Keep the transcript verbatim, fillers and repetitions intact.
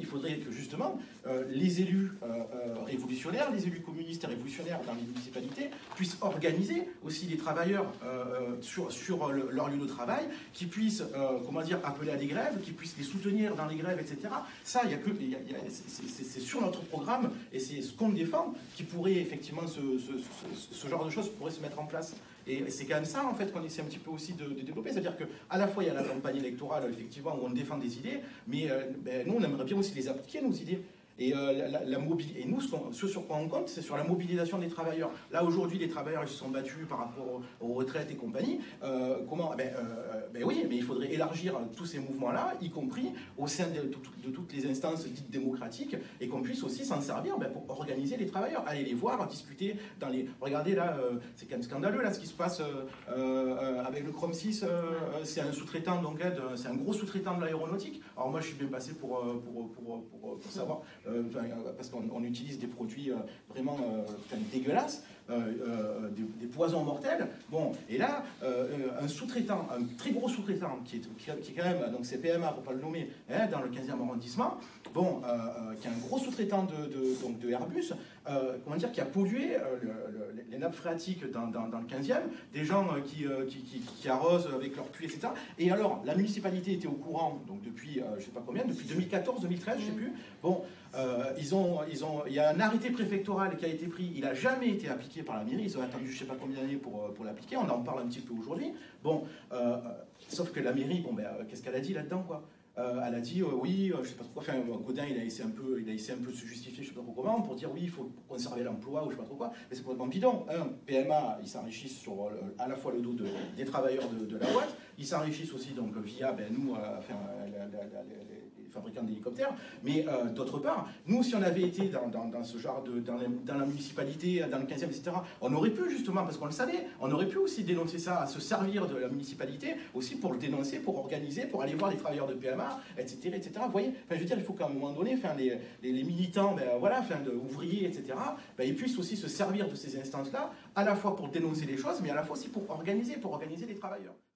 faudrait que justement euh, les élus euh, euh, révolutionnaires, les élus communistes et révolutionnaires dans les municipalités puissent organiser aussi les travailleurs euh, sur, sur le, leur lieu de travail, qui puissent euh, comment dire, appeler à des grèves, qui puissent les soutenir dans les grèves, et cetera. Ça, il y a que, il y a, il y a, c'est sur notre programme et c'est ce qu'on défend qui pourrait effectivement ce, ce, ce, ce genre de choses pourrait se mettre en place. Et c'est quand même ça en fait qu'on essaie un petit peu aussi de, de développer, c'est-à-dire qu'à la fois il y a la campagne électorale effectivement où on défend des idées, mais euh, ben, nous on aimerait bien aussi les appliquer nos idées. Et, euh, la, la, la et nous, ce, ce sur quoi on compte, c'est sur la mobilisation des travailleurs. Là, aujourd'hui, les travailleurs, ils se sont battus par rapport aux, aux retraites et compagnie. Euh, comment ben, euh, ben oui, mais il faudrait élargir tous ces mouvements-là, y compris au sein de, de, de toutes les instances dites démocratiques, et qu'on puisse aussi s'en servir ben, pour organiser les travailleurs, aller les voir, discuter dans les... Regardez, là, euh, c'est quand même scandaleux, là, ce qui se passe euh, euh, avec le Chrome six. Euh, c'est un sous-traitant, donc, c'est un gros sous-traitant de l'aéronautique. Alors moi, je suis bien passé pour, pour, pour, pour, pour savoir... Euh, parce qu'on utilise des produits euh, vraiment euh, dégueulasses, euh, euh, des, des poisons mortels. Bon, et là, euh, un sous-traitant, un très gros sous-traitant, qui est, qui, qui est quand même, donc c'est P M A pour ne pas le nommer, hein, dans le quinzième arrondissement, bon, euh, euh, qui est un gros sous-traitant de, de, donc de Airbus, euh, comment dire, qui a pollué euh, le, le, les nappes phréatiques dans, dans, dans le quinzième, des gens euh, qui, euh, qui, qui, qui arrosent avec leur pluie, et cetera. Et alors, la municipalité était au courant, donc depuis, euh, je ne sais pas combien, depuis deux mille quatorze, deux mille treize, je ne sais plus, bon, Euh, ils ont, ils ont, il y a un arrêté préfectoral qui a été pris, il n'a jamais été appliqué par la mairie, ils ont attendu je ne sais pas combien d'années pour, pour l'appliquer, on en parle un petit peu aujourd'hui. Bon, euh, sauf que la mairie, bon, ben, qu'est-ce qu'elle a dit là-dedans, quoi? Euh, elle a dit euh, oui, euh, je ne sais pas trop quoi, enfin, Gaudin il a essayé un peu, il a essayé un peu de se justifier, je ne sais pas trop comment, pour dire oui, il faut conserver l'emploi ou je ne sais pas trop quoi, mais c'est complètement bidon. Un, P M A, ils s'enrichissent sur euh, à la fois le dos de, des travailleurs de, de la boîte, ils s'enrichissent aussi donc via ben, nous, euh, enfin, la, la, la, les, les fabricants d'hélicoptères, mais euh, d'autre part, nous si on avait été dans, dans, dans ce genre de, dans, les, dans la municipalité, dans le quinzième, et cetera, on aurait pu justement, parce qu'on le savait, on aurait pu aussi dénoncer ça, à se servir de la municipalité, aussi pour le dénoncer, pour organiser, pour aller voir les travailleurs de P M A, et cetera, et cetera. Vous voyez, enfin, je veux dire, il faut qu'à un moment donné, enfin, les, les, les militants, ben, voilà, enfin, de, ouvriers, et cetera, ben, ils puissent aussi se servir de ces instances-là, à la fois pour dénoncer les choses, mais à la fois aussi pour organiser, pour organiser les travailleurs.